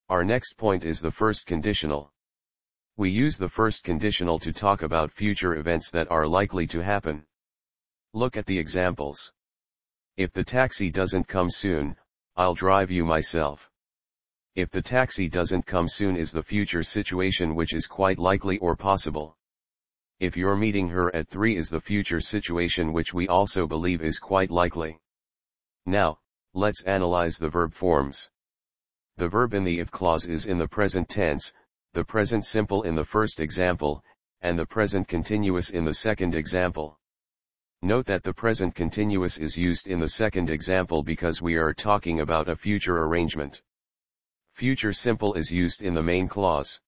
Our next point is the first conditional. We use the first conditional to talk about future events that are likely to happen. Look at the examples. If the taxi doesn't come soon, I'll drive you myself. If the taxi doesn't come soon is the future situation which is quite likely or possible. If you're meeting her at 3 is the future situation which we also believe is quite likely. Now, let's analyze the verb forms. The verb in the if clause is in the present tense, the present simple in the first example, and the present continuous in the second example. Note that the present continuous is used in the second example because we are talking about a future arrangement. Future simple is used in the main clause.